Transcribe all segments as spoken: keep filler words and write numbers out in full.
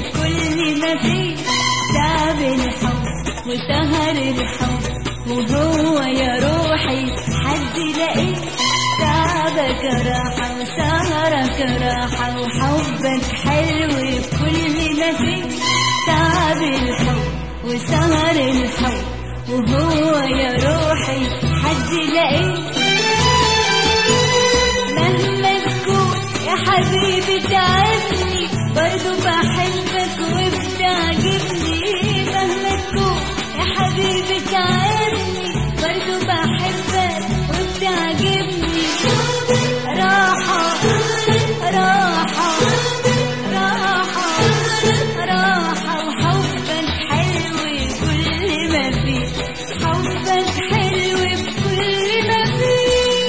كل ما فيه تعب الحب وسهر الحب، وهو يا روحي حد لقيت تعبك راحة وسهرك راحة، وحبك حلو بكل ما فيه تعب الحب وسهر الحب، وهو يا روحي حد لقيت. مهما تكون يا حبيبي تعبني برضو بحبك وبتعجبني، مهما تكون يا حبيبي تعبني برضو بحبك وبتعجبني. راحة راحة راحة راحة وحبك حلو كل ما فيه، حبك حلو بكل ما فيه.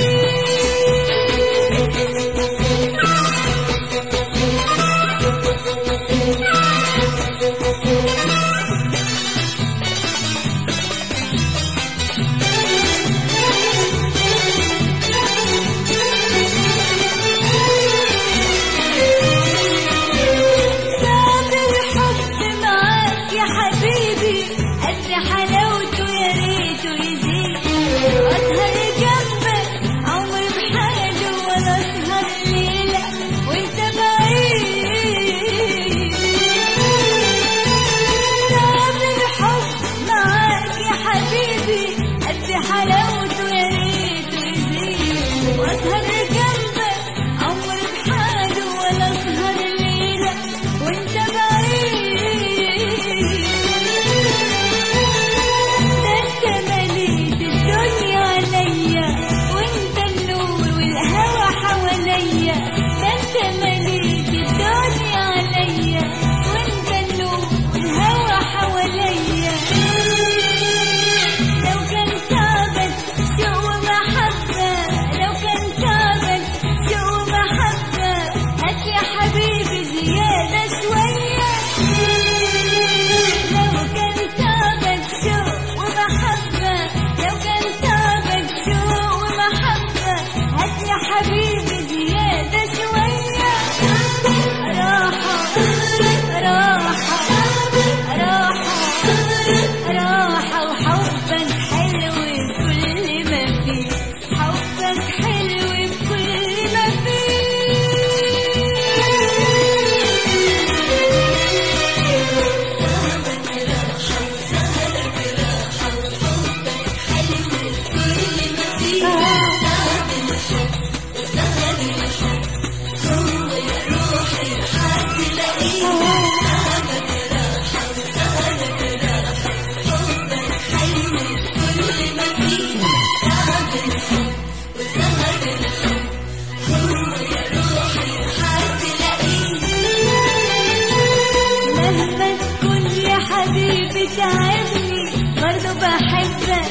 تعبني برضو بحبك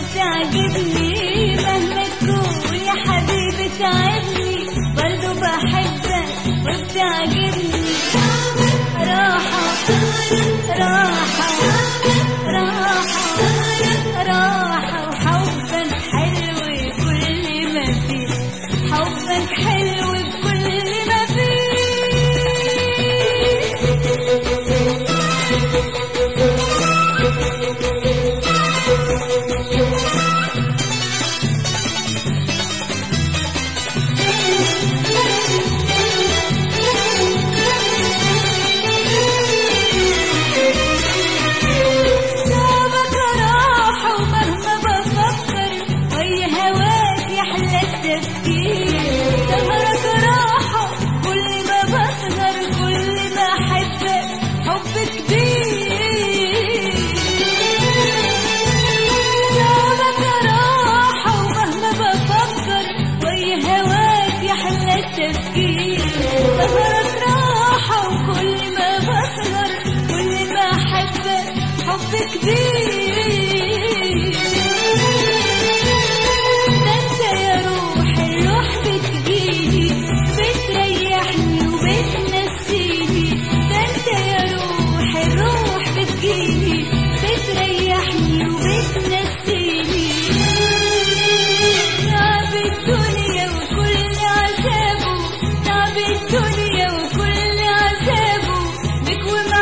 وبتعجبني، مهما تكون يا حبيبي تعبني برضو بحبك وبتعجبني. راحة راحة راحة راحة وحبك حلو كل ما فيه، حبك حلو بكل ما فيه. سهرك راحة وكل ما بسهر كل ما أحبك حب كبير. ده انت يا روح الروح بتجيلي بتريحني وبتنسيني، ده انت يا روح الروح بتجيلي بتريحني وبتنسيني. تعب الدنيا وكل عذابه، تعب الدنيا وكل عذابه بك وما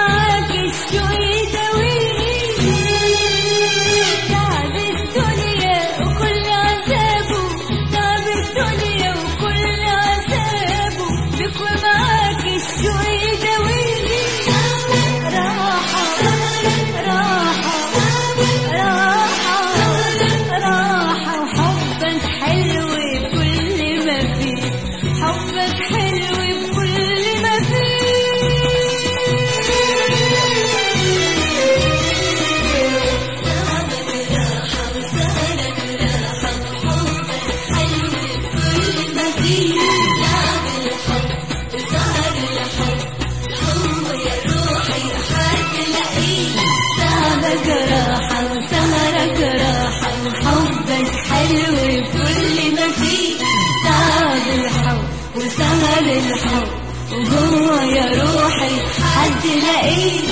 اه يا روحي حد لاقيه.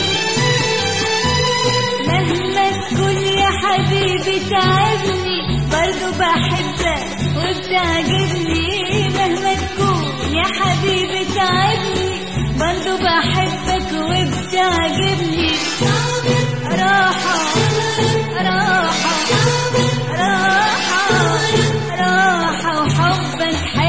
مهما تكون يا حبيبي تعبني برضو بحبك وبتعجبني. مهما تكون يا حبيبي تعبني برضو بحبك وبتعجبني. راحة راحة راحة راحة وحبك حلو